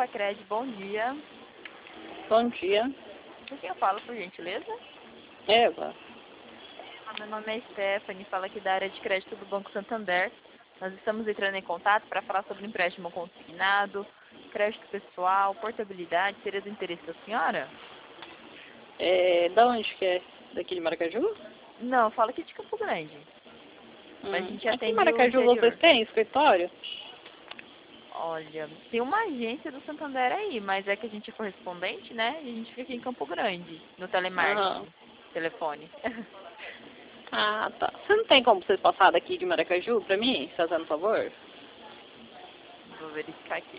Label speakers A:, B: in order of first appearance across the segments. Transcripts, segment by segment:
A: Sacredi, bom dia.
B: Bom dia.
A: Com quem eu falo, por gentileza?
B: Eva.
A: Meu nome é Stephanie, falo aqui da área de crédito do Banco Santander. Nós estamos entrando em contato para falar sobre empréstimo consignado, crédito pessoal, portabilidade. Seria do interesse da senhora?
B: Da onde que é? Daqui de Maracaju?
A: Não, eu falo aqui de Campo Grande. Mas a gente
B: Aqui em
A: atende o
B: Maracaju
A: interior.
B: vocês têm escritório?
A: Olha, tem uma agência do Santander aí, mas é que a gente é correspondente, né? E a gente fica aqui em Campo Grande, no telemarketing, telefone.
B: Ah, tá. Você não tem como vocês passar daqui de Maracaju pra mim, fazendo um favor?
A: Vou verificar aqui.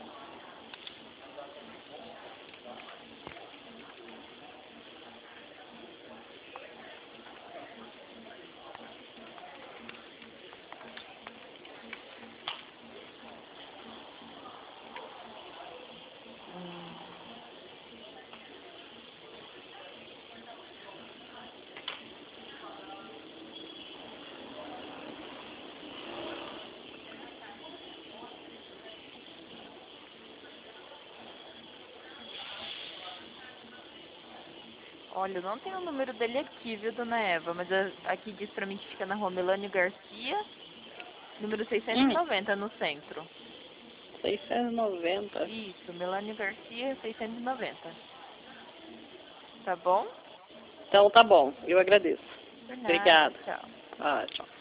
A: Olha, eu não tenho o número dele aqui, viu, dona Eva? Mas aqui diz pra mim que fica na rua Melânio Garcia, número 690, no centro.
B: 690.
A: Isso, Melânio Garcia, 690. Tá bom?
B: Então tá bom, eu agradeço.
A: Por nada,
B: Obrigada.
A: tchau.
B: Tchau.